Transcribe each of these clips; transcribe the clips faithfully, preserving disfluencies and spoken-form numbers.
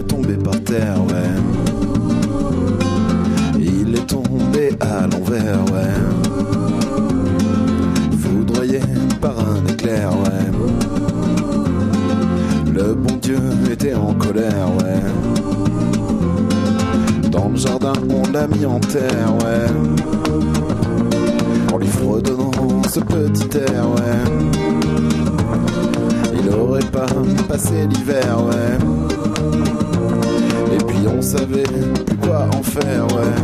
est tombé par terre, ouais. Il est tombé à l'envers, ouais. Foudroyé par un éclair, ouais. Le bon Dieu était en colère, ouais. Dans le jardin, on l'a mis en terre, ouais. En lui fredonnant ce petit air, ouais. Il aurait pas passé l'hiver, ouais. Et puis on savait plus quoi en faire, ouais.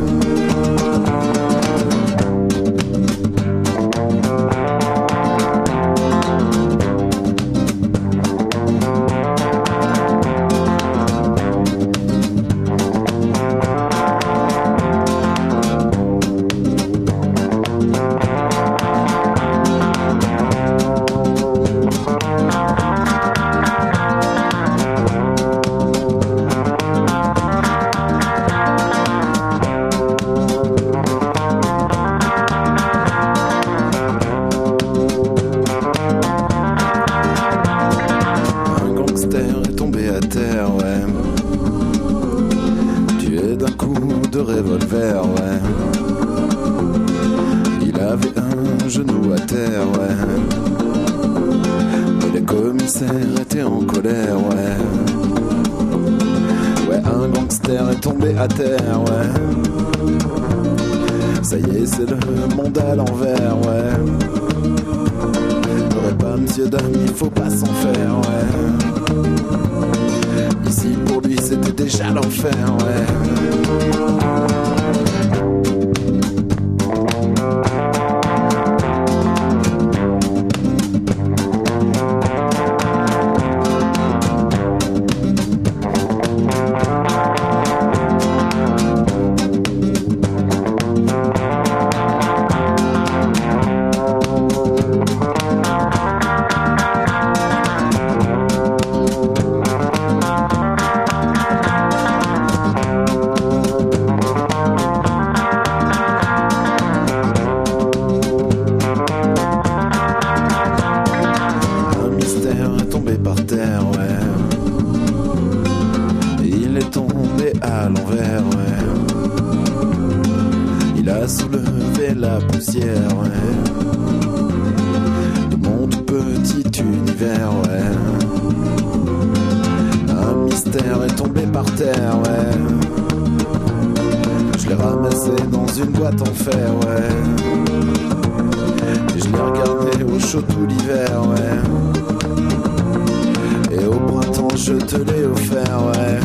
À terre, ouais. Ça y est, c'est le monde à l'envers, ouais. N'aurait pas monsieur dame, il faut pas s'en faire, ouais. Ici pour lui c'était déjà l'enfer, ouais. Je te l'ai offert, ouais.